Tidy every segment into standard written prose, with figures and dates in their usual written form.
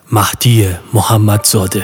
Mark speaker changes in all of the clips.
Speaker 1: مهدی محمدزاده.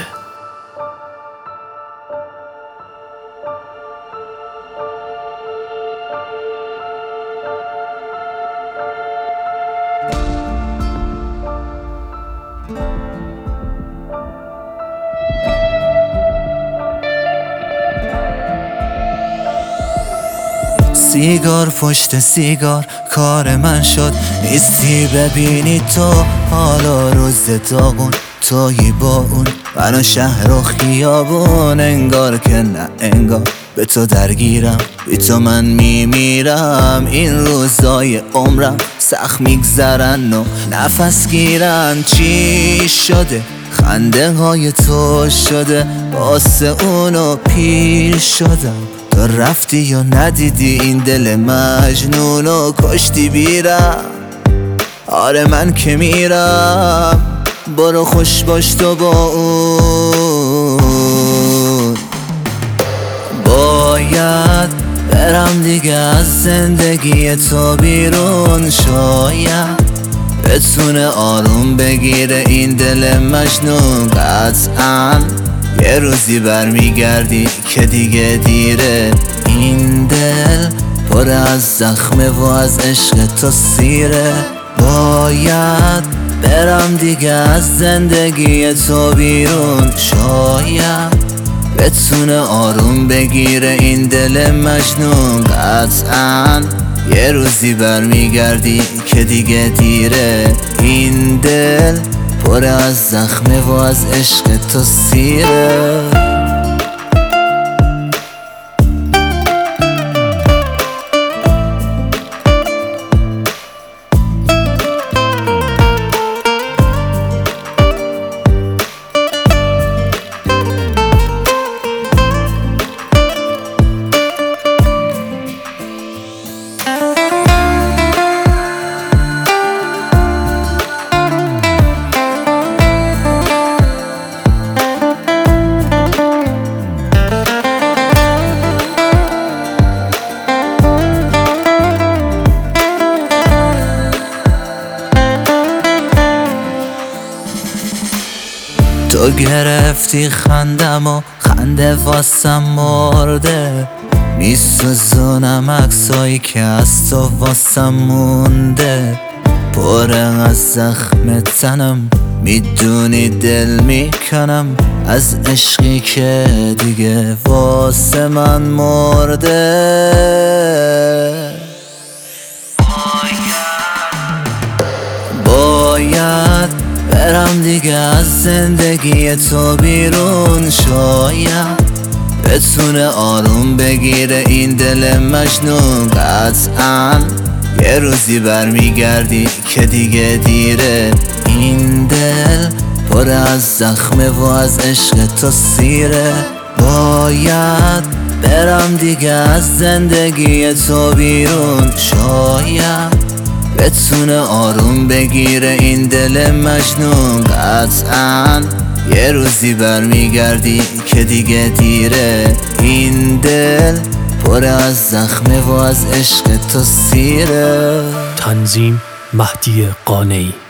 Speaker 2: سیگار پشت سیگار کار من شد، نیستی ببینی تو حالا روز داغون تویی با اون منو شهر و خیابون، انگار که نه انگار به تو درگیرم، بی تو من میمیرم. این روزای عمرم سخت میگذرن و نفس گیرن. چی شده؟ خنده های تو شده واسه اونو پیر شدم. تو رفتی و ندیدی این دل مجنونو کشتی بیرم. آره من که میرم، برو خوش باش تو با اون. باید برم دیگه از زندگی تو بیرون، شاید بتونه آروم بگیره این دل مجنون. قطعاً یه روزی برمیگردی که دیگه دیره. این دل پر از زخمه و از عشق تو سیره. باید برم دیگه از زندگی تو بیرون، شاید بتونه آروم بگیره این دل مجنون. قطعاً یه روزی برمیگردی که دیگه دیره. این دل پر از زخمه و از عشق تو سیره. تو گرفتی خندم و خنده واسم مرده، میسوزونم عکسایی که از تو واسم مونده. پر از زخم تنم، میدونی دل میکنم از عشقی که دیگه واسه من مرده. باید برم دیگه از زندگی تو بیرون، شاید بتونه آروم بگیره این دل مجنون. قطعاً یه روزی برمیگردی که دیگه دیره. این دل پر از زخمه و از عشق تو سیره. باید برم دیگه از زندگی تو بیرون، شاید بتونه آروم بگیره این دل مجنون. قطعاً یه روزی برمیگردی که دیگه دیره. این دل پر از زخمه و از عشق تو سیره.
Speaker 1: تنظیم مهدی قانعی.